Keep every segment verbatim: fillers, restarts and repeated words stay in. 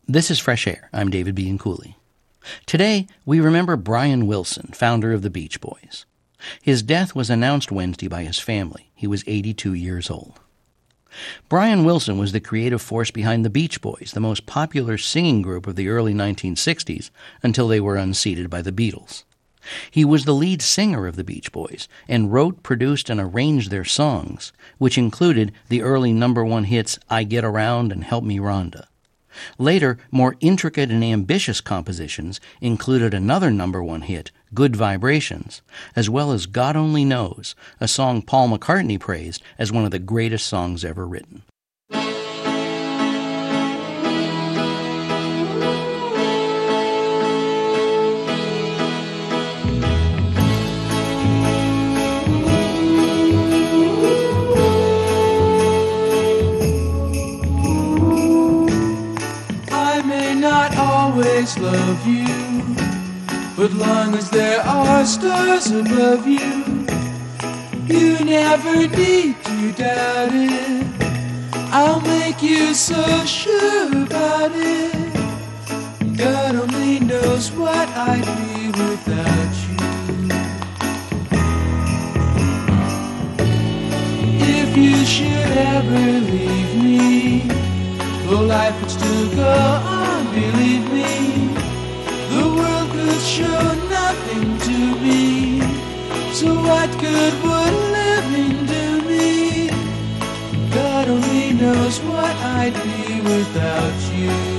This is Fresh Air. I'm David B. Cooley. Today, we remember Brian Wilson, founder of the Beach Boys. His death was announced Wednesday by his family. He was eighty-two years old. Brian Wilson was the creative force behind the Beach Boys, the most popular singing group of the early nineteen sixties, until they were unseated by the Beatles. He was the lead singer of the Beach Boys and wrote, produced, and arranged their songs, which included the early number one hits I Get Around and Help Me Rhonda. Later, more intricate and ambitious compositions included another number one hit, Good Vibrations, as well as God Only Knows, a song Paul McCartney praised as one of the greatest songs ever written. Always love you, but long as there are stars above you, you never need to doubt it. I'll make you so sure about it. God only knows what I'd be without you. If you should ever leave me, though life would still go on, believe me, the world could show nothing to me. So what good would living do me? God only knows what I'd be without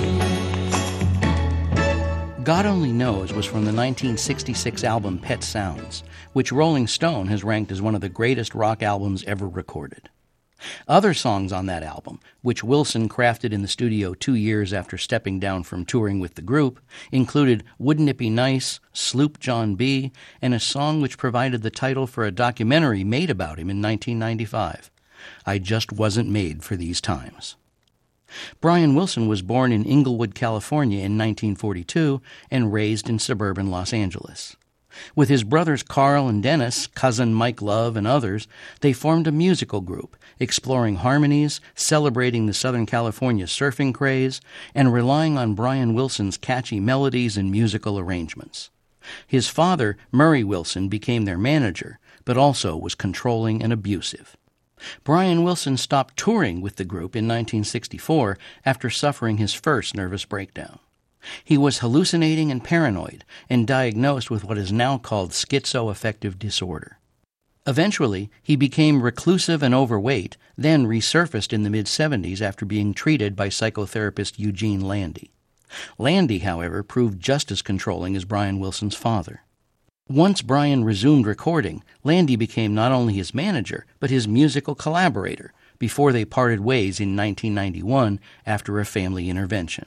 you. God Only Knows was from the nineteen sixty-six album Pet Sounds, which Rolling Stone has ranked as one of the greatest rock albums ever recorded. Other songs on that album, which Wilson crafted in the studio two years after stepping down from touring with the group, included Wouldn't It Be Nice, Sloop John B., and a song which provided the title for a documentary made about him in nineteen ninety-five, I Just Wasn't Made for These Times. Brian Wilson was born in Inglewood, California in nineteen forty-two and raised in suburban Los Angeles. With his brothers Carl and Dennis, cousin Mike Love, and others, they formed a musical group, exploring harmonies, celebrating the Southern California surfing craze, and relying on Brian Wilson's catchy melodies and musical arrangements. His father, Murray Wilson, became their manager, but also was controlling and abusive. Brian Wilson stopped touring with the group in nineteen sixty-four after suffering his first nervous breakdown. He was hallucinating and paranoid and diagnosed with what is now called schizoaffective disorder. Eventually, he became reclusive and overweight, then resurfaced in the mid-seventies after being treated by psychotherapist Eugene Landy. Landy, however, proved just as controlling as Brian Wilson's father. Once Brian resumed recording, Landy became not only his manager, but his musical collaborator, before they parted ways in nineteen ninety-one after a family intervention.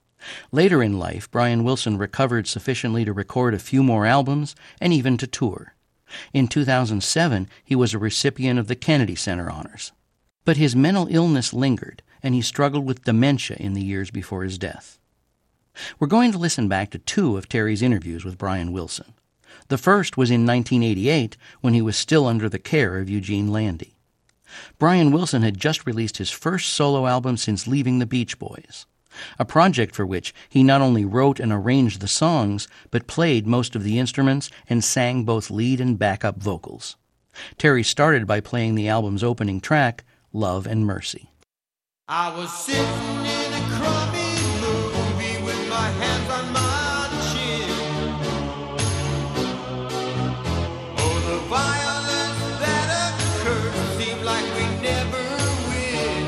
Later in life, Brian Wilson recovered sufficiently to record a few more albums and even to tour. In two thousand seven, he was a recipient of the Kennedy Center honors. But his mental illness lingered, and he struggled with dementia in the years before his death. We're going to listen back to two of Terry's interviews with Brian Wilson. The first was in nineteen eighty-eight, when he was still under the care of Eugene Landy. Brian Wilson had just released his first solo album since leaving the Beach Boys, a project for which he not only wrote and arranged the songs, but played most of the instruments and sang both lead and backup vocals. Terry started by playing the album's opening track, Love and Mercy. I was sitting in a crummy movie with my hands on my chin. Oh, the violence that occurred seemed like we never win.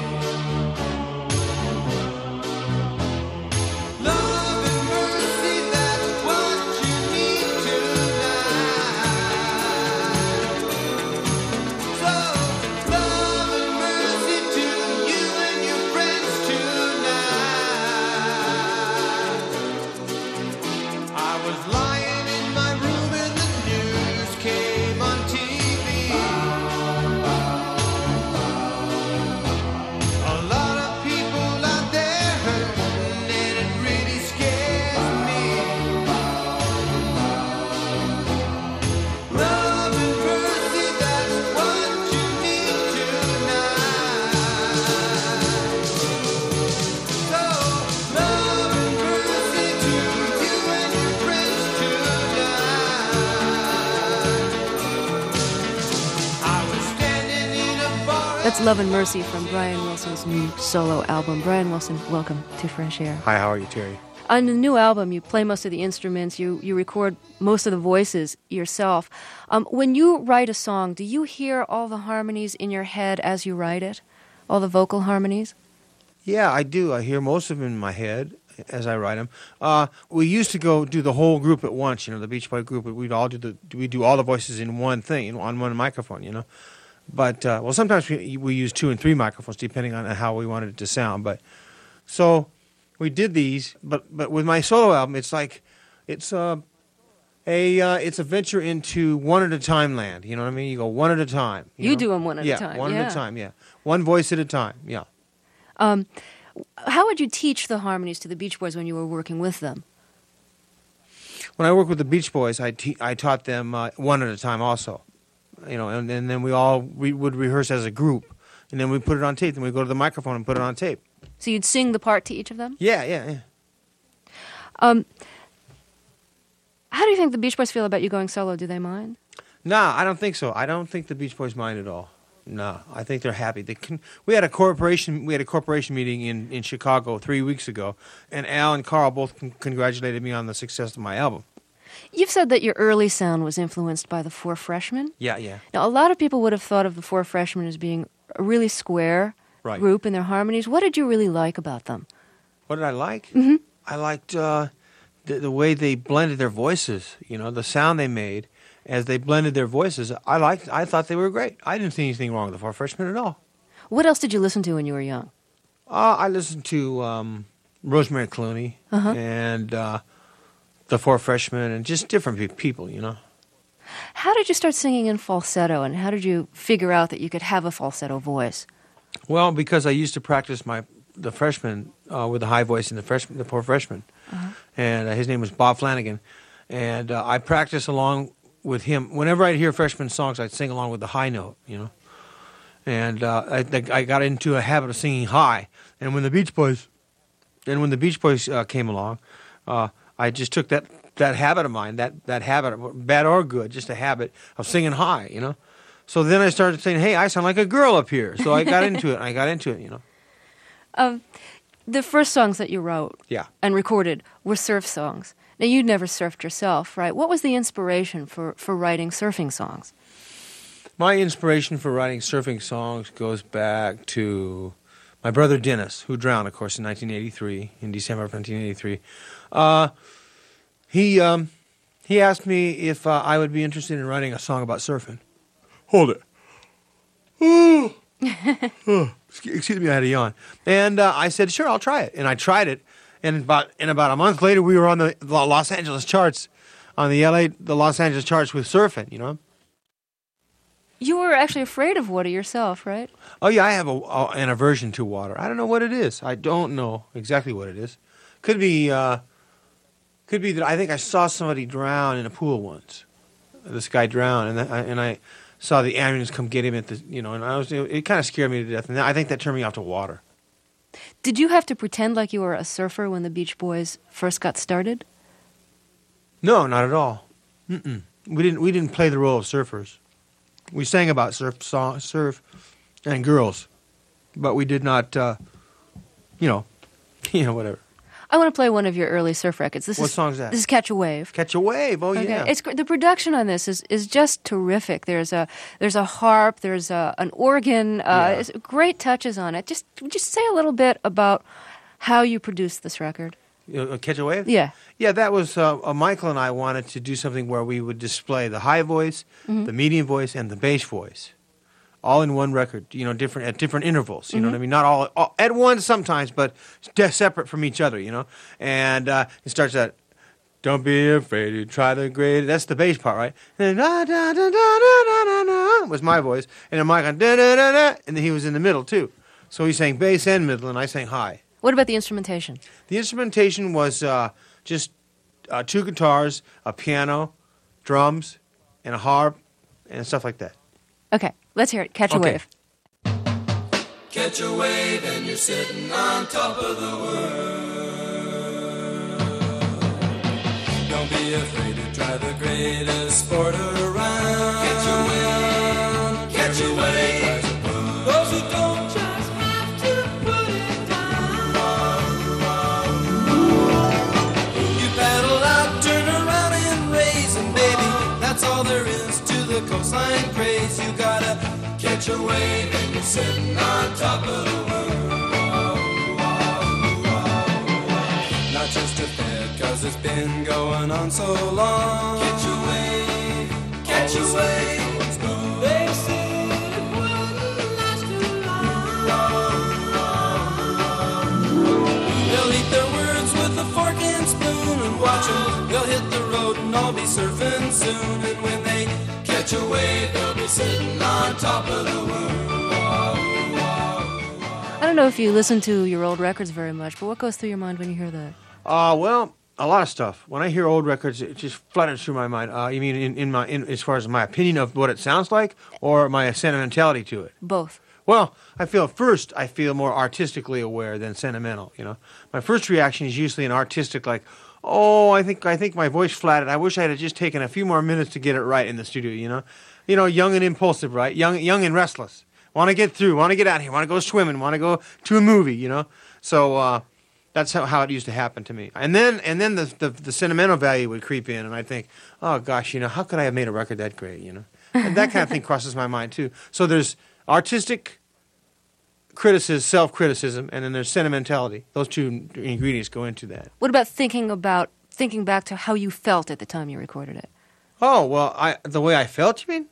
Love and mercy, that's what you need tonight. So, love and mercy to you and your friends tonight. That's Love and Mercy from Brian Wilson's new solo album. Brian Wilson, welcome to Fresh Air. Hi, how are you, Terry? On the new album, you play most of the instruments, you, you record most of the voices yourself. Um, when you write a song, do you hear all the harmonies in your head as you write it? All the vocal harmonies? Yeah, I do. I hear most of them in my head as I write them. Uh, we used to go do the whole group at once, you know, the Beach Boy group. We'd all do the we do all the voices in one thing, on one microphone, you know. But uh, well, sometimes we we use two and three microphones depending on how we wanted it to sound. But so we did these. But but with my solo album, it's like it's uh, a uh, it's a venture into one at a time land. You know what I mean? You go one at a time. You, you know? do them one at yeah, a time. one yeah, at a time. Yeah, one voice at a time. Yeah. Um, how would you teach the harmonies to the Beach Boys when you were working with them? When I worked with the Beach Boys, I, te- I taught them uh, one at a time also. You know, and, and then we all we would rehearse as a group, and then we put it on tape. Then we go to the microphone and put it on tape. So you'd sing the part to each of them? Yeah, yeah, yeah. Um, how do you think the Beach Boys feel about you going solo? Do they mind? Nah, I don't think so. I don't think the Beach Boys mind at all. No, I think they're happy. They can, we had a corporation we had a corporation meeting in, in Chicago three weeks ago, and Al and Carl both con- congratulated me on the success of my album. You've said that your early sound was influenced by the Four Freshmen. Yeah, yeah. Now, a lot of people would have thought of the Four Freshmen as being a really square right. group in their harmonies. What did you really like about them? What did I like? Mm-hmm. I liked uh, the, the way they blended their voices, you know, the sound they made as they blended their voices. I liked. I thought they were great. I didn't see anything wrong with the Four Freshmen at all. What else did you listen to when you were young? Uh, I listened to um, Rosemary Clooney uh-huh. and uh, the Four Freshmen and just different pe- people, you know. How did you start singing in falsetto, and how did you figure out that you could have a falsetto voice? Well, because I used to practice my the freshman uh, with the high voice in the freshman, the Four Freshmen, uh-huh. and uh, his name was Bob Flanagan, and uh, I practiced along with him. Whenever I'd hear freshman songs, I'd sing along with the high note, you know. And uh, I, I got into a habit of singing high. And when the Beach Boys, and when the Beach Boys uh, came along, uh, I just took that, that habit of mine, that that habit, bad or good, just a habit of singing high, you know. So then I started saying, "Hey, I sound like a girl up here." So I got into it. And I got into it, you know. Um, the first songs that you wrote yeah. and recorded were surf songs. Now, you'd never surfed yourself, right? What was the inspiration for, for writing surfing songs? My inspiration for writing surfing songs goes back to my brother Dennis, who drowned, of course, in nineteen eighty-three, in December of nineteen eighty-three. Uh, he um, he asked me if uh, I would be interested in writing a song about surfing. Hold it. Oh. oh. Excuse me, I had a yawn. And uh, I said, sure, I'll try it. And I tried it. And about and about a month later, we were on the, the Los Angeles charts, on the L A, the Los Angeles charts with surfing. You know. You were actually afraid of water yourself, right? Oh yeah, I have a, a, an aversion to water. I don't know what it is. I don't know exactly what it is. Could be, uh, could be that I think I saw somebody drown in a pool once. This guy drowned, and I, and I saw the ambulance come get him at the, you know, and I was, it, it kind of scared me to death. And I think that turned me off to water. Did you have to pretend like you were a surfer when the Beach Boys first got started? No, not at all. Mm-mm. We didn't. We didn't play the role of surfers. We sang about surf, song, surf, and girls, but we did not. Uh, you know, you know, whatever. I want to play one of your early surf records. This what is, song's that? This is "Catch a Wave." Catch a Wave. Oh okay. yeah. It's the production on this is, is just terrific. There's a there's a harp. There's a an organ. Uh, yeah. It's great touches on it. Just just say a little bit about how you produced this record. Uh, Catch a Wave? Yeah. Yeah, that was, uh, uh, Michael and I wanted to do something where we would display the high voice, mm-hmm. the medium voice, and the bass voice, all in one record, you know, different at different intervals, you mm-hmm. know what I mean? Not all, all at once sometimes, but de- separate from each other, you know? And uh, it starts at, don't be afraid to try the great, that's the bass part, right? And then, da, da, da, da, da, da, da, was my voice, and then Michael, da, da, da, da, and then he was in the middle too. So he sang bass and middle, and I sang high. What about the instrumentation? The instrumentation was uh, just uh, two guitars, a piano, drums, and a harp, and stuff like that. Okay, let's hear it. Catch a Okay. Wave. Catch a wave and you're sitting on top of the world. Don't be afraid to try the greatest sport around. Catch a wave, catch a wave. Those who catch a wave and you're sitting on top of the world. Not just a fad, cause it's been going on so long. Catch a wave, catch a wave. They said it wouldn't last too long. They'll eat their words with a fork and spoon and watch them. They'll hit the road and all be surfing soon. And when they catch a wave, they'll be sitting on top of the world. I don't know if you listen to your old records very much, but what goes through your mind when you hear that? Uh, well, a lot of stuff. When I hear old records, it just flutters through my mind. Uh, you mean in, in my in, as far as my opinion of what it sounds like, or my sentimentality to it? Both. Well, I feel first I feel more artistically aware than sentimental. You know, my first reaction is usually an artistic, like, oh, I think I think my voice flatted. I wish I had just taken a few more minutes to get it right in the studio. You know, you know, young and impulsive, right? Young, young and restless. Want to get through. Want to get out of here. Want to go swimming. Want to go to a movie. You know, so. Uh, That's how, how it used to happen to me. And then and then the, the the sentimental value would creep in, and I'd think, oh, gosh, you know, how could I have made a record that great, you know? And that kind of thing crosses my mind, too. So there's artistic criticism, self-criticism, and then there's sentimentality. Those two ingredients go into that. What about thinking about, thinking back to how you felt at the time you recorded it? Oh, well, I the way I felt, you mean?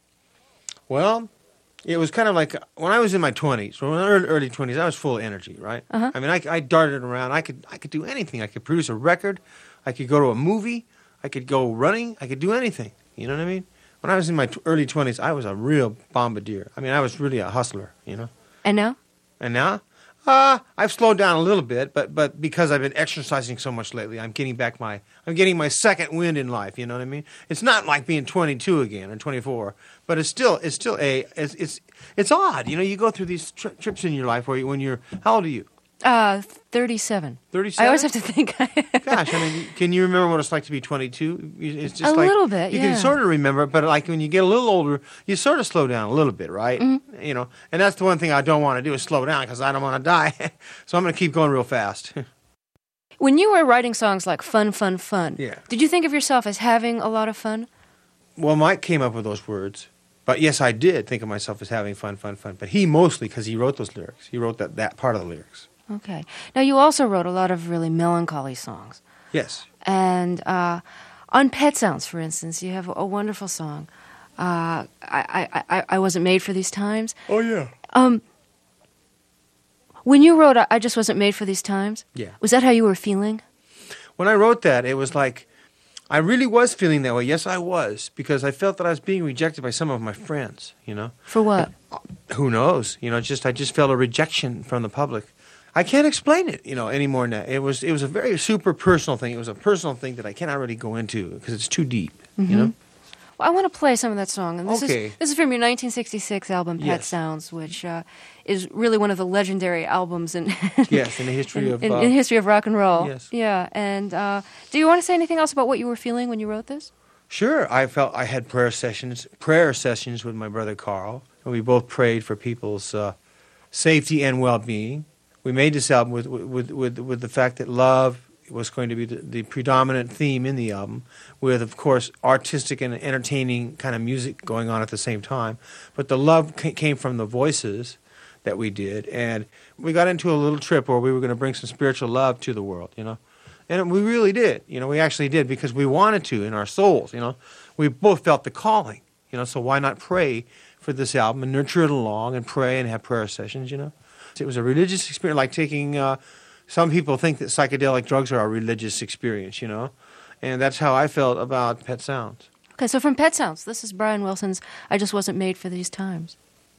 Well, it was kind of like when I was in my twenties, or early, early twenties, I was full of energy, right? Uh-huh. I mean, I, I darted around. I could I could do anything. I could produce a record. I could go to a movie. I could go running. I could do anything. You know what I mean? When I was in my t- early twenties, I was a real bombardier. I mean, I was really a hustler, you know? And now? And now? Uh, I've slowed down a little bit, but but because I've been exercising so much lately, I'm getting back my I'm getting my second wind in life. You know what I mean? It's not like being twenty-two again or twenty-four, but it's still it's still a it's it's, it's odd. You know, you go through these tri- trips in your life where you, when you're how old are you? Uh, thirty-seven. thirty-seven? I always have to think. Gosh, I mean, can you remember what it's like to be twenty-two? It's just A like, little bit, You yeah. can sort of remember, but like when you get a little older, you sort of slow down a little bit, right? Mm-hmm. You know, and that's the one thing I don't want to do is slow down because I don't want to die. So I'm going to keep going real fast. When you were writing songs like Fun, Fun, Fun, Yeah. did you think of yourself as having a lot of fun? Well, Mike came up with those words. But yes, I did think of myself as having fun, fun, fun. But he mostly, because he wrote those lyrics. He wrote that, that part of the lyrics. Okay. Now, you also wrote a lot of really melancholy songs. Yes. And uh, on Pet Sounds, for instance, you have a wonderful song. Uh, I, I, I, I Wasn't Made for These Times. Oh, yeah. Um, when you wrote I Just Wasn't Made for These Times, Yeah. was that how you were feeling? When I wrote that, it was like, I really was feeling that way. Yes, I was, because I felt that I was being rejected by some of my friends, you know. For what? Who knows? You know, just I just felt a rejection from the public. I can't explain it, you know, any more than that. It was it was a very super personal thing. It was a personal thing that I cannot really go into because it's too deep, you know. Well, I want to play some of that song. And this Okay. is this is from your nineteen sixty-six album, Pet Yes. Sounds, which uh, is really one of the legendary albums in Yes, in the history in, of in, uh, in history of rock and roll. Yes. Yeah. And uh, do you want to say anything else about what you were feeling when you wrote this? Sure, I felt I had prayer sessions, prayer sessions with my brother Carl, and we both prayed for people's uh, safety and well-being. We made this album with with with with the fact that love was going to be the, the predominant theme in the album, with of course artistic and entertaining kind of music going on at the same time. But the love ca- came from the voices that we did, and we got into a little trip where we were going to bring some spiritual love to the world, you know. And we really did. You know, we actually did because we wanted to in our souls, you know. We both felt the calling, you know, so why not pray for this album and nurture it along and pray and have prayer sessions, you know. It was a religious experience, like taking, uh, some people think that psychedelic drugs are a religious experience, you know. And that's how I felt about Pet Sounds. Okay, so from Pet Sounds, this is Brian Wilson's I Just Wasn't Made for These Times.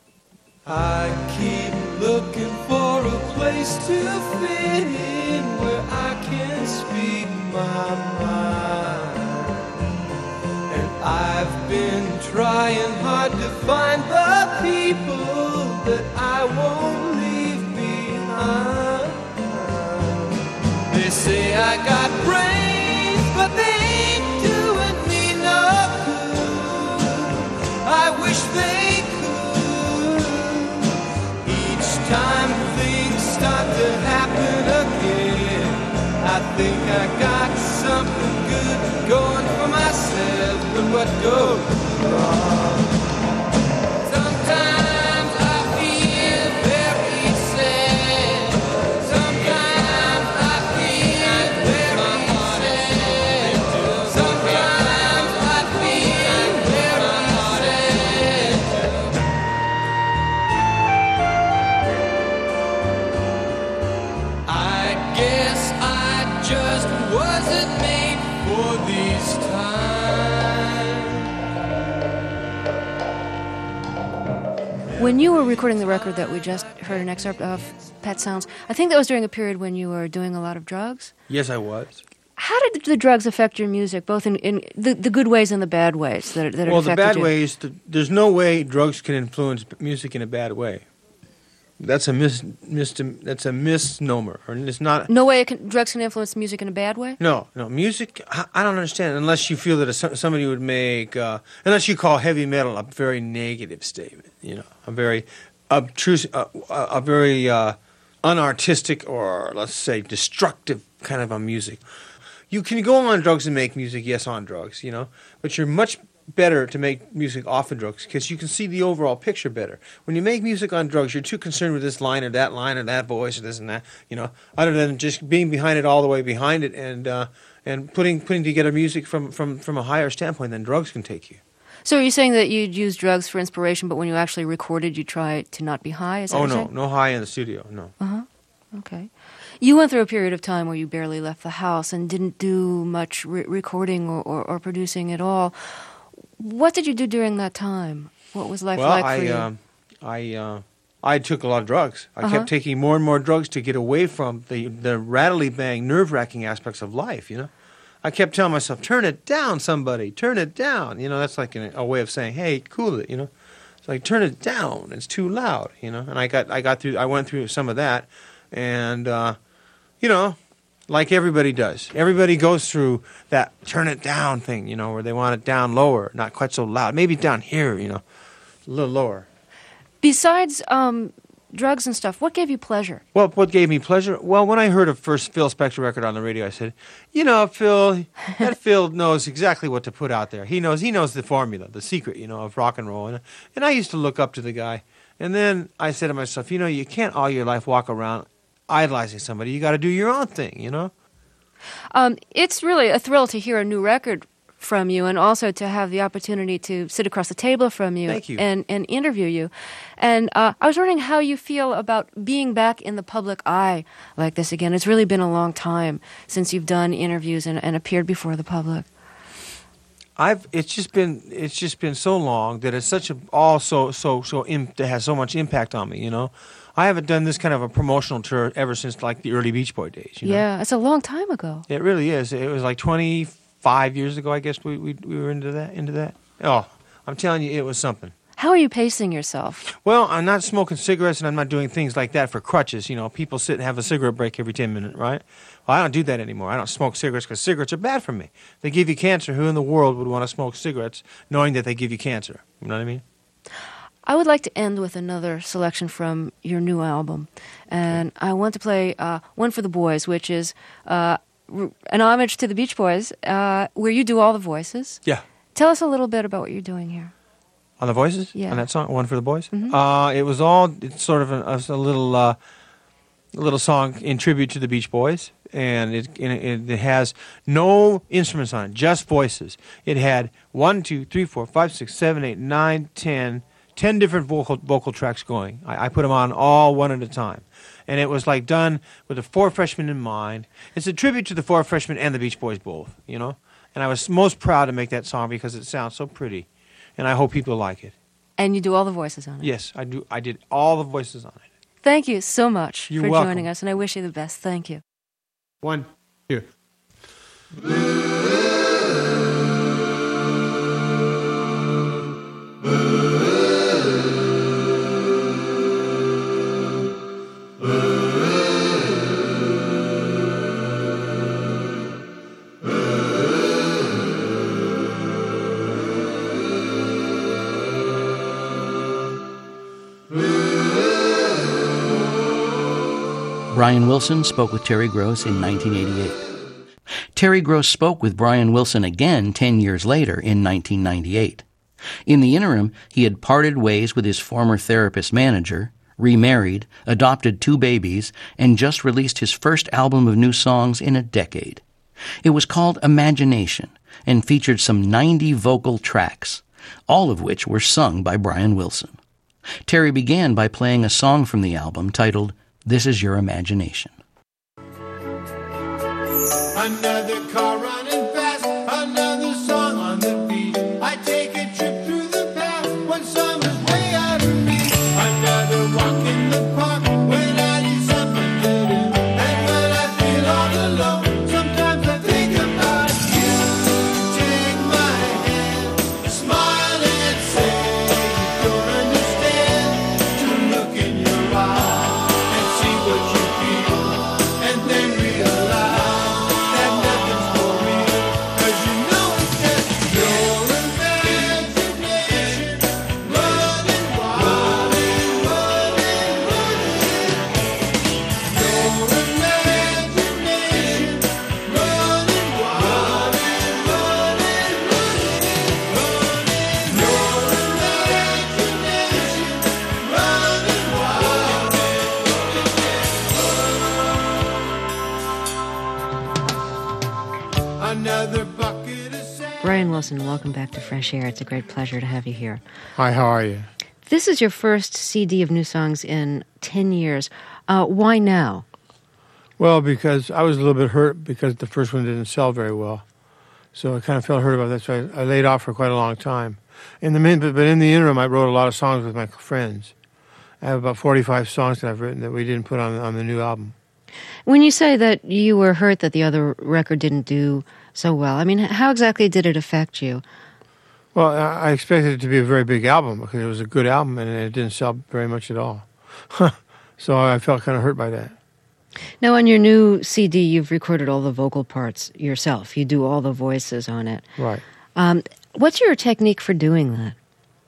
I keep looking for a place to fit in where I can speak my mind. And I've been trying hard to find the people that I won't leave behind. They say I got brains, but they ain't doing me no good. I wish they time things start to happen again, I think I got something good going for myself. But what goes wrong sometimes was it made for these times? When you were recording the record that we just heard an excerpt of, Pet Sounds, I think that was during a period when you were doing a lot of drugs. Yes, I was. How did the drugs affect your music, both in, in the, the good ways and the bad ways that, that it Well, the affected bad you? ways, th- there's no way drugs can influence music in a bad way. That's a mis, mis that's a misnomer, or it's not. No way it can, drugs can influence music in a bad way? No, no, music. I, I don't understand unless you feel that a, somebody would make, uh, unless you call heavy metal a very negative statement. You know, a very obtrusive, a, a, a very uh, unartistic, or let's say destructive kind of a music. You can go on drugs and make music, yes, on drugs, you know, but you're much better to make music off of drugs because you can see the overall picture better. When you make music on drugs, you're too concerned with this line or that line or that voice or this and that, you know, other than just being behind it all the way behind it and uh, and putting putting together music from, from, from a higher standpoint than drugs can take you. So are you saying that you'd use drugs for inspiration, but when you actually recorded, you try to not be high? Is that Oh, what you're no, saying? no high in the studio, no. Uh-huh. Okay. You went through a period of time where you barely left the house and didn't do much re- recording or, or, or producing at all. What did you do during that time? What was life Well, like I, for you? um, I, uh, I took a lot of drugs. I Uh-huh. kept taking more and more drugs to get away from the, the rattly bang, nerve-wracking aspects of life, you know. I kept telling myself, turn it down, somebody, turn it down. You know, that's like an, a way of saying, hey, cool it, you know. It's like, turn it down, it's too loud, you know. And I got, I got through, I went through some of that. And, uh, you know, like everybody does. Everybody goes through that turn it down thing, you know, where they want it down lower, not quite so loud. Maybe down here, you know, a little lower. Besides um, drugs and stuff, what gave you pleasure? Well, what gave me pleasure? Well, when I heard a first Phil Spector record on the radio, I said, you know, Phil, that Phil knows exactly what to put out there. He knows he knows the formula, the secret, you know, of rock and roll. And, and I used to look up to the guy. And then I said to myself, you know, you can't all your life walk around idolizing somebody. You got to do your own thing, you know? Um, it's really a thrill to hear a new record from you and also to have the opportunity to sit across the table from you, Thank you. And, and interview you. And uh, I was wondering how you feel about being back in the public eye like this again. It's really been a long time since you've done interviews and, and appeared before the public. I've it's just been it's just been so long that it's such a all so so so imp, that has so much impact on me, you know. I haven't done this kind of a promotional tour ever since like the early Beach Boy days. You know? Yeah, it's a long time ago. It really is. It was like twenty-five years ago, I guess we we, we were into that into that. Oh, I'm telling you, it was something. How are you pacing yourself? Well, I'm not smoking cigarettes and I'm not doing things like that for crutches. You know, people sit and have a cigarette break every ten minutes, right? Well, I don't do that anymore. I don't smoke cigarettes because cigarettes are bad for me. They give you cancer. Who in the world would want to smoke cigarettes knowing that they give you cancer? You know what I mean? I would like to end with another selection from your new album. And I want to play uh, One for the Boys, which is uh, r- an homage to the Beach Boys, uh, where you do all the voices. Yeah. Tell us a little bit about what you're doing here. On the voices? Yeah. On that song, One for the Boys? Mhm. Uh, it was all, it's sort of a, a little uh, a little song in tribute to the Beach Boys. And it, it it has no instruments on it, just voices. It had one, two, three, four, five, six, seven, eight, nine, ten, ten different vocal vocal tracks going. I, I put them on all one at a time. And it was like done with the Four Freshmen in mind. It's a tribute to the Four Freshmen and the Beach Boys both, you know? And I was most proud to make that song because it sounds so pretty. And I hope people like it. And you do all the voices on it. Yes, I do. I did all the voices on it. Thank you so much You're for welcome. joining us, and I wish you the best. Thank you. One, two. Brian Wilson spoke with Terry Gross in nineteen eighty-eight. Terry Gross spoke with Brian Wilson again ten years later in nineteen ninety-eight. In the interim, he had parted ways with his former therapist manager, remarried, adopted two babies, and just released his first album of new songs in a decade. It was called Imagination and featured some ninety vocal tracks, all of which were sung by Brian Wilson. Terry began by playing a song from the album titled This Is Your Imagination. Another car running fast, another song on the beat. I take a trip through the past when summer's way out of reach. Another walk in the park when I need something to do. And when I feel all alone, sometimes I think about you. Take my hand, smile and say you don't understand. To look in your eyes and see what you feel, and then realize Brian Wilson, welcome back to Fresh Air. It's a great pleasure to have you here. Hi, how are you? This is your first C D of new songs in ten years. Uh, why now? Well, because I was a little bit hurt because the first one didn't sell very well. So I kind of felt hurt about that, so I, I laid off for quite a long time. In the min- but in the interim, I wrote a lot of songs with my friends. I have about forty-five songs that I've written that we didn't put on, on the new album. When you say that you were hurt that the other record didn't do so well, I mean, how exactly did it affect you? Well, I expected it to be a very big album because it was a good album and it didn't sell very much at all. So I felt kind of hurt by that. Now, on your new C D, you've recorded all the vocal parts yourself. You do all the voices on it. Right. Um, what's your technique for doing that?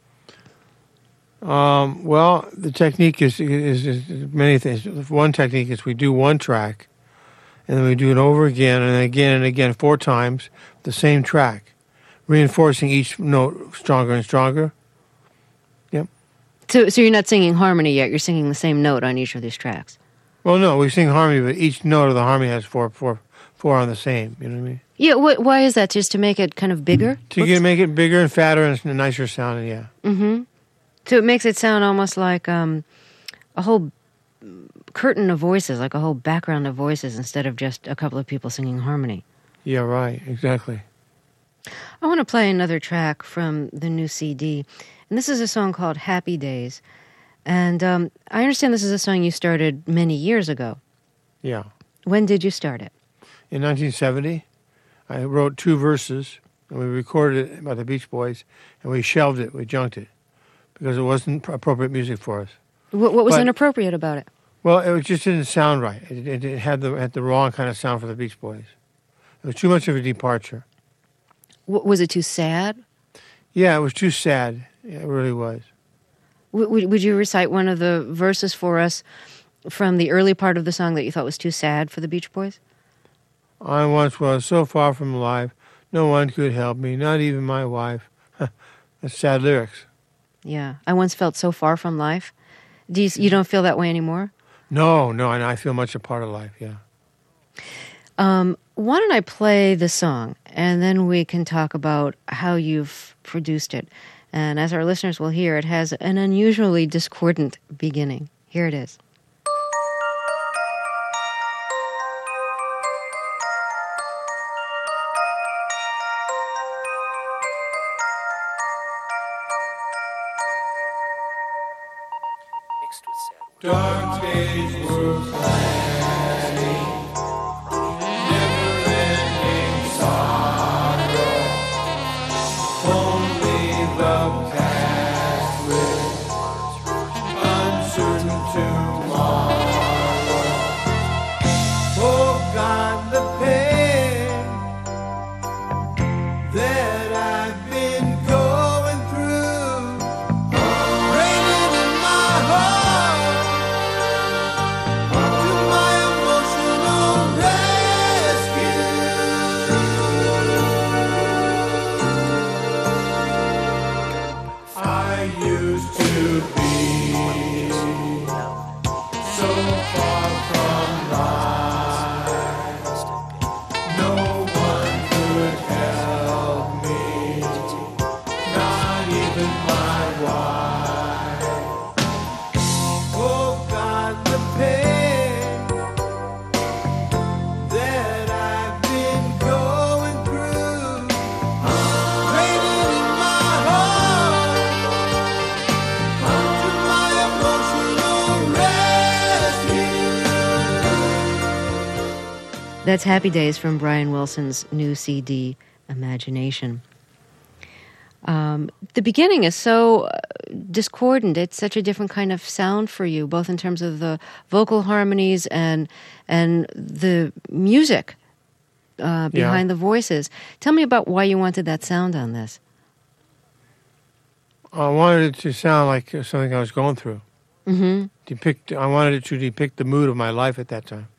Um, well, the technique is, is, is many things. One technique is we do one track, and then we do it over again and again and again, four times, the same track, reinforcing each note stronger and stronger. Yep. So, so you're not singing harmony yet. You're singing the same note on each of these tracks. Well, no, we sing harmony, but each note of the harmony has four, four, four on the same. You know what I mean? Yeah. Wh- why is that? Just to make it kind of bigger? To get, make it bigger and fatter and a nicer sounding. Yeah. Mm-hmm. So it makes it sound almost like um, a whole curtain of voices, like a whole background of voices, instead of just a couple of people singing harmony. Yeah, right, exactly. I want to play another track from the new C D, and this is a song called Happy Days. And um, I understand this is a song you started many years ago. Yeah. When did you start it? In nineteen seventy, I wrote two verses, and we recorded it by the Beach Boys, and we shelved it, we junked it, because it wasn't appropriate music for us. What, what was but, inappropriate about it? Well, it just didn't sound right. It, it, it had the had the wrong kind of sound for the Beach Boys. It was too much of a departure. W- was it too sad? Yeah, it was too sad. Yeah, it really was. W- would, would you recite one of the verses for us from the early part of the song that you thought was too sad for the Beach Boys? I once was so far from life, no one could help me, not even my wife. That's sad lyrics. Yeah. I once felt so far from life. Do you, you don't feel that way anymore? No, no, and I feel much a part of life, yeah. Um, why don't I play the song, and then we can talk about how you've produced it. And as our listeners will hear, it has an unusually discordant beginning. Here it is. Dark days were planning, never-ending sorrow, only the past with uncertain tomorrow. Oh God, the pain that I've been going through, raining in my heart. That's Happy Days from Brian Wilson's new C D, Imagination. Um, the beginning is so uh, discordant. It's such a different kind of sound for you, both in terms of the vocal harmonies and and the music uh, behind Yeah. the voices. Tell me about why you wanted that sound on this. I wanted it to sound like something I was going through. Mm-hmm. Depict. I wanted it to depict the mood of my life at that time.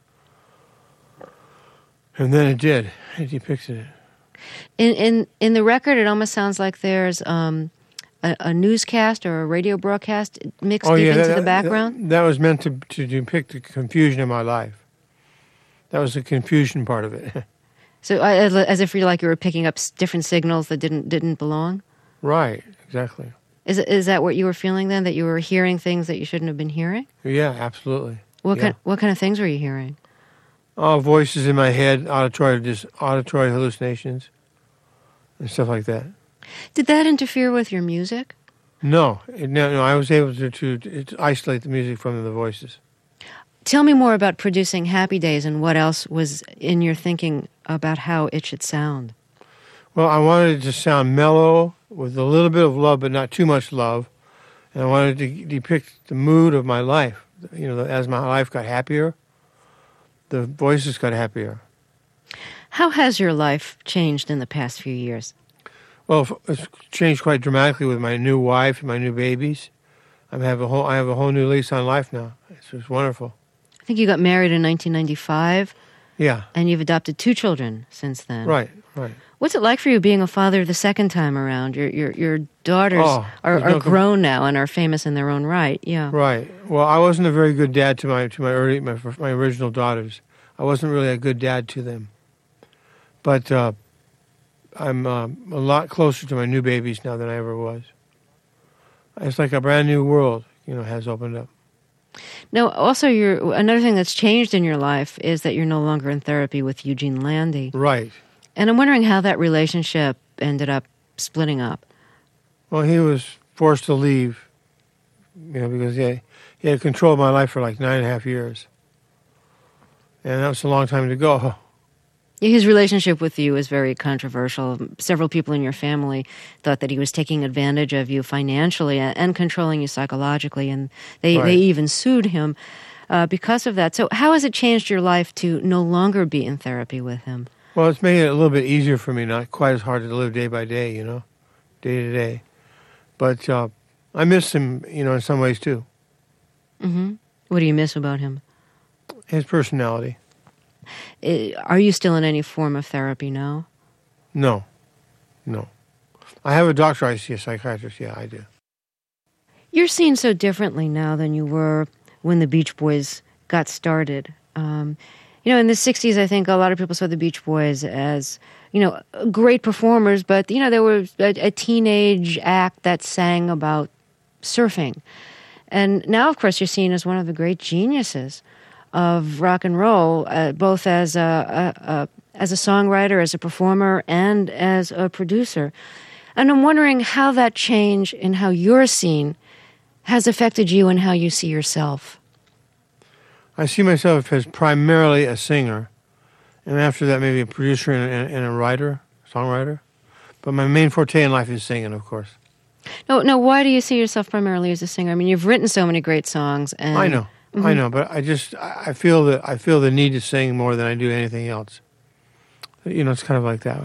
And then it did. It depicted it. In in in the record, it almost sounds like there's um, a, a newscast or a radio broadcast mixed deep into that, the background. That, that was meant to to depict the confusion in my life. That was the confusion part of it. So uh, as if you're like you were picking up s- different signals that didn't didn't belong. Right. Exactly. Is it- is that what you were feeling then? That you were hearing things that you shouldn't have been hearing? Yeah. Absolutely. What Yeah. kind What kind of things were you hearing? Oh, voices in my head, auditory dis, auditory hallucinations, and stuff like that. Did that interfere with your music? No, it, no, no. I was able to, to to isolate the music from the voices. Tell me more about producing Happy Days and what else was in your thinking about how it should sound. Well, I wanted it to sound mellow with a little bit of love, but not too much love, and I wanted to depict the mood of my life. You know, as my life got happier, the voices got happier. How has your life changed in the past few years? Well, it's changed quite dramatically with my new wife and my new babies. I have a whole I have a whole new lease on life now. It's just wonderful. I think you got married in nineteen ninety-five, Yeah. and you've adopted two children since then. Right. Right. What's it like for you being a father the second time around? Your your your daughters Oh, are, there's are no com- grown now and are famous in their own right. Yeah. Right. Well, I wasn't a very good dad to my to my early my, my original daughters. I wasn't really a good dad to them. But uh, I'm uh, a lot closer to my new babies now than I ever was. It's like a brand new world, you know, has opened up. Now, also, you're, another thing that's changed in your life is that you're no longer in therapy with Eugene Landy. Right. And I'm wondering how that relationship ended up splitting up. Well, he was forced to leave, you know, because he, he had controlled my life for like nine and a half years. And that was a long time to go. His relationship with you was very controversial. Several people in your family thought that he was taking advantage of you financially and controlling you psychologically, and they, Right. they even sued him uh, because of that. So how has it changed your life to no longer be in therapy with him? Well, it's made it a little bit easier for me, not quite as hard to live day by day, you know, day to day. But uh, I miss him, you know, in some ways too. Mm-hmm. What do you miss about him? His personality. Uh, Are you still in any form of therapy now? No, no. I have a doctor, I see a psychiatrist, yeah, I do. You're seen so differently now than you were when the Beach Boys got started. Um, you know, in the sixties, I think a lot of people saw the Beach Boys as, you know, great performers, but, you know, they were a, a teenage act that sang about surfing. And now, of course, you're seen as one of the great geniuses of rock and roll, uh, both as a, a, a as a songwriter, as a performer, and as a producer. And I'm wondering how that change in how you're seen has affected you and how you see yourself. I see myself as primarily a singer, and after that maybe a producer and, and, and a writer, songwriter. But my main forte in life is singing, of course. No, no. Why do you see yourself primarily as a singer? I mean, you've written so many great songs, and I know, Mhm. I know, but I just I I feel that I feel the need to sing more than I do anything else. You know, it's kind of like that.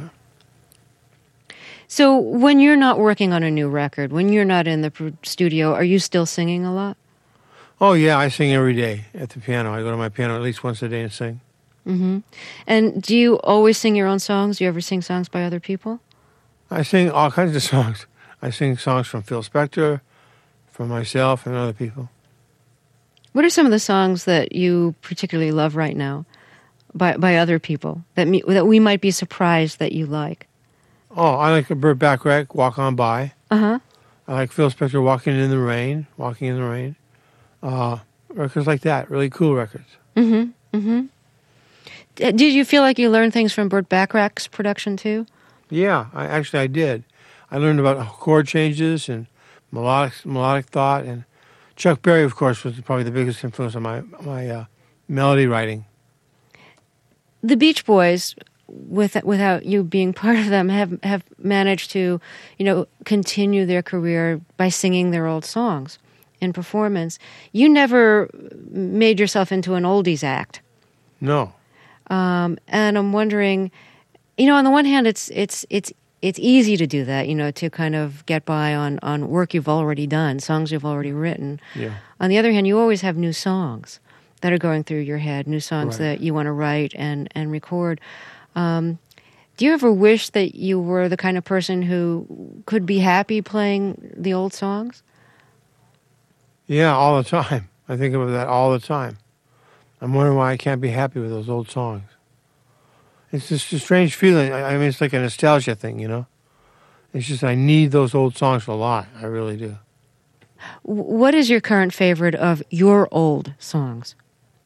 So, when you're not working on a new record, when you're not in the pro- studio, are you still singing a lot? Oh yeah, I sing every day at the piano. I go to my piano at least once a day and sing. Mm-hmm. And do you always sing your own songs? Do you ever sing songs by other people? I sing all kinds of songs. I sing songs from Phil Spector, from myself, and other people. What are some of the songs that you particularly love right now by by other people that me, that we might be surprised that you like? Oh, I like Burt Bacharach, Walk On By. Uh-huh. I like Phil Spector, Walking in the Rain, Walking in the Rain. Uh, records like that, really cool records. Mm-hmm. Mm-hmm. D- Did you feel like you learned things from Burt Bacharach's production too? Yeah, I actually I did. I learned about chord changes and melodic melodic thought, and Chuck Berry, of course, was probably the biggest influence on my my uh, melody writing. the Beach Boys, with, without you being part of them, have, have managed to, you know, continue their career by singing their old songs in performance. You never made yourself into an oldies act. No. Um, and I'm wondering, you know, on the one hand, it's it's it's it's easy to do that, you know, to kind of get by on, on work you've already done, songs you've already written. Yeah. On the other hand, you always have new songs that are going through your head, new songs Right. that you want to write and, and record. Um, do you ever wish that you were the kind of person who could be happy playing the old songs? Yeah, all the time. I think about that all the time. I'm wondering why I can't be happy with those old songs. It's just a strange feeling. I I mean, it's like a nostalgia thing, you know? It's just I need those old songs a lot. I really do. W- What is your current favorite of your old songs?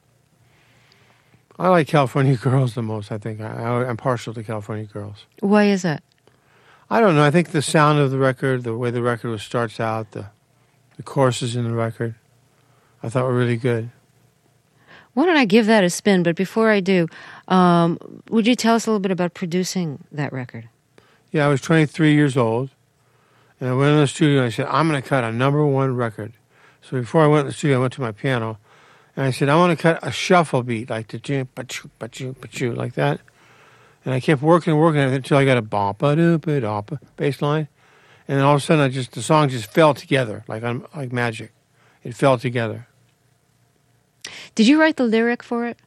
I like California Girls the most, I think. I, I, I'm partial to California Girls. Why is that? I don't know. I think the sound of the record, the way the record was, starts out, the, the choruses in the record, I thought were really good. Why don't I give that a spin? But before I do, um, would you tell us a little bit about producing that record? Yeah, I was twenty-three years old, and I went in the studio and I said, I'm going to cut a number one record. So before I went in the studio, I went to my piano, and I said, I want to cut a shuffle beat, like the choo, pa-choo, pa-choo, pa-choo, like that. And I kept working and working until I got a bop-a-doop-a-dop bass line. And then all of a sudden, I just the song just fell together, like on, like magic. It fell together. Did you write the lyric for it?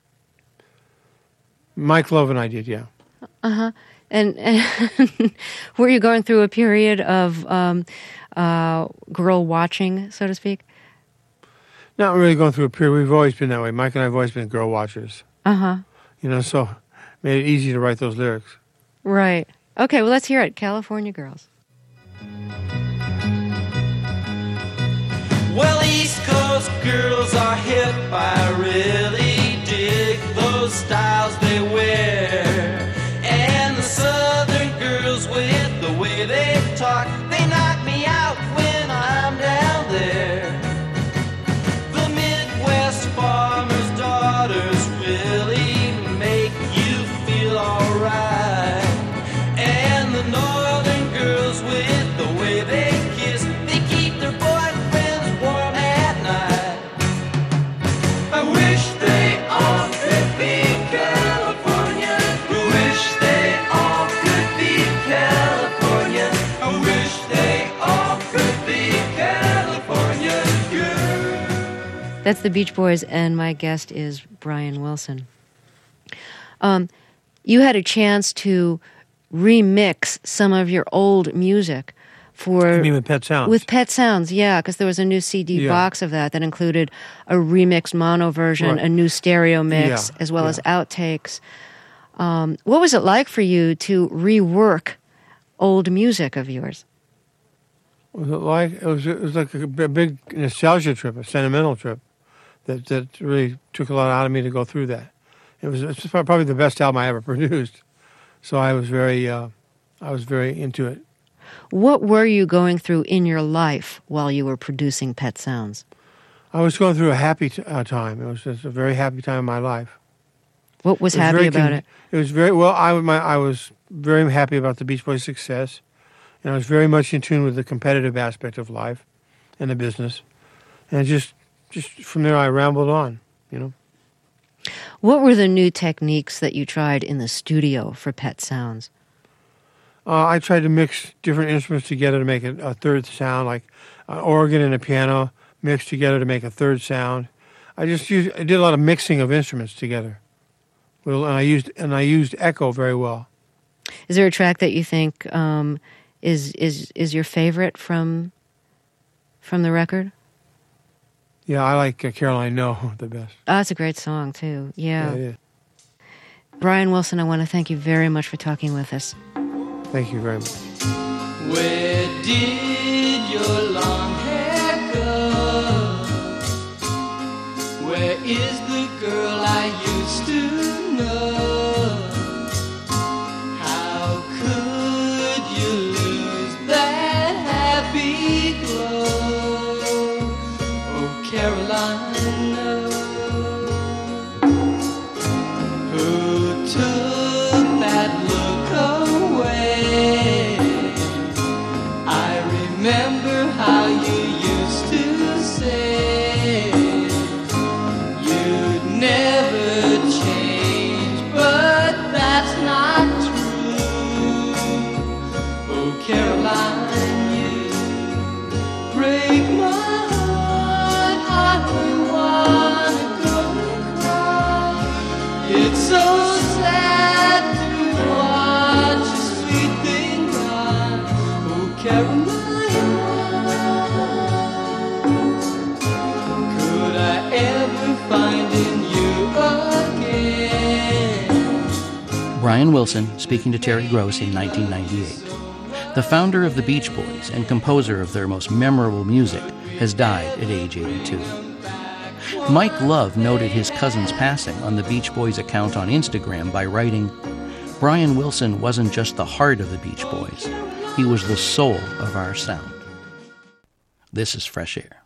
Mike Love and I did, yeah. Uh-huh. And, and were you going through a period of um, uh, girl watching, so to speak? Not really going through a period. We've always been that way. Mike and I have always been girl watchers. Uh-huh. You know, so made it easy to write those lyrics. Right. Okay, well, let's hear it. California Girls. Well, East Coast girls are hip. I really dig those styles they wear. And the Southern girls with the way they talk, they knock me out when I'm down there. The Midwest farmers' daughters really make you feel alright. And the Northern girls with the way they kiss, they keep their boyfriends warm at night. I wish they all could be California. I wish they all could be California. I wish they all could be California girls. That's the Beach Boys, and my guest is Brian Wilson. Um, you had a chance to remix some of your old music for You mean with Pet Sounds? with Pet Sounds, yeah, because there was a new C D Yeah. box of that that included a remixed mono version, Right. a new stereo mix, Yeah, as well yeah. as outtakes. Um, what was it like for you to rework old music of yours? Was it like it was? It was like a b- big nostalgia trip, a sentimental trip, that that really took a lot out of me to go through that. It was it's probably the best album I ever produced, so I was very, uh, I was very into it. What were you going through in your life while you were producing Pet Sounds? I was going through a happy t- uh, time. It was just a very happy time in my life. What was It was happy very about con- it? It was very well. I my I was very happy about the Beach Boys' success, and I was very much in tune with the competitive aspect of life and the business, and just just from there I rambled on. You know. What were the new techniques that you tried in the studio for Pet Sounds? Uh, I tried to mix different instruments together to make a, a third sound, like an organ and a piano mixed together to make a third sound. I just used, I did a lot of mixing of instruments together. Well, and I used and I used echo very well. Is there a track that you think um, is is is your favorite from from the record? Yeah, I like uh, Caroline No the best. Oh, that's a great song too. Yeah. Yeah, it is. Brian Wilson, I want to thank you very much for talking with us. Thank you very much. Where did your long hair go? Where is the girl I used to know? How could you lose that happy glow? Oh, Caroline, no. Who took Caroline, you break my heart. I don't wanna go and cry. It's so sad to watch a sweet thing cry. Oh, Caroline, could I ever find in you again? Brian Wilson speaking to Terry Gross in nineteen ninety-eight. The founder of the Beach Boys and composer of their most memorable music has died at age eighty-two. Mike Love noted his cousin's passing on the Beach Boys account on Instagram by writing, "Brian Wilson wasn't just the heart of the Beach Boys, he was the soul of our sound." This is Fresh Air.